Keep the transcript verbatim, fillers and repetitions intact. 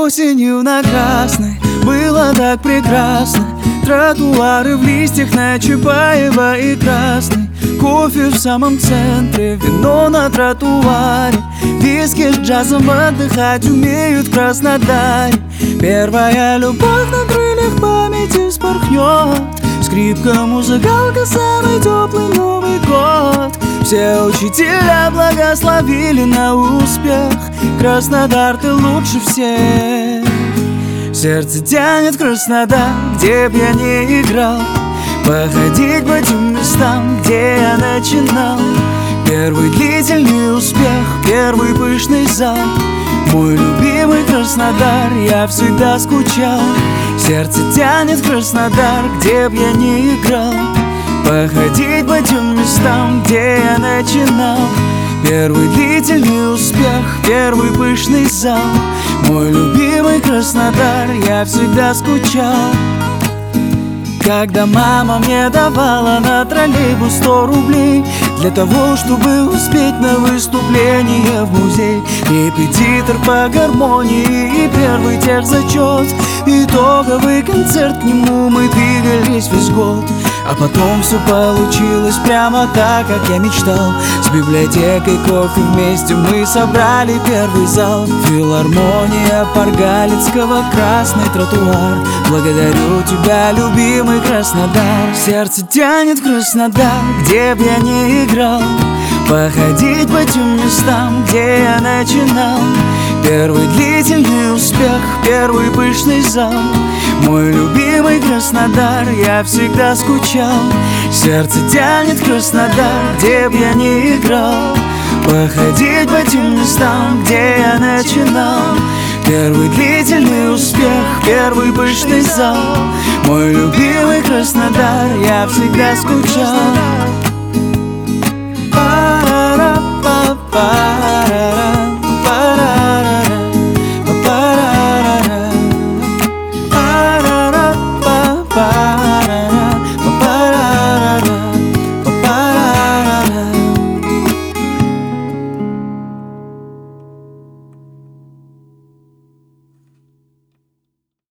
Осенью на Красной было так прекрасно. Тротуары в листьях на Чапаева и Красной. Кофе в самом центре, вино на тротуаре. Виски с джазом отдыхать умеют в Краснодаре. Первая любовь на крыльях памяти вспорхнет. Скрипка, музыкалка, самый теплый Новый год. Все учителя благословили на успех. Краснодар, ты лучше всех. Сердце тянет в Краснодар, где б я не играл. Походить по тем местам, где я начинал. Первый длительный успех, первый пышный зал. Мой любимый Краснодар, я всегда скучал. Сердце тянет в Краснодар, где б я не играл. Походить по тем местам, где я начинал. Первый длительный успех, первый пышный зал. Мой любимый Краснодар, я всегда скучал. Когда мама мне давала на троллейбус сто рублей для того, чтобы успеть на выступление в музей. Репетитор по гармонии и первый техзачет. Итоговый концерт, к нему мы двигались весь год. А потом все получилось прямо так, как я мечтал. С библиотекой, кофе вместе мы собрали первый зал. Филармония Паргалицкого, красный тротуар. Благодарю тебя, любимый Краснодар. Сердце тянет в Краснодар, где б я не играл. Походить по тем местам, где я начинал. Первый длительный успех, первый пышный зал. Мой любимый Краснодар, я всегда скучал. Сердце тянет в Краснодар, где б я не играл. Походить по тем местам, где я начинал. Первый длительный успех, первый пышный зал. Мой любимый Краснодар, я всегда скучал.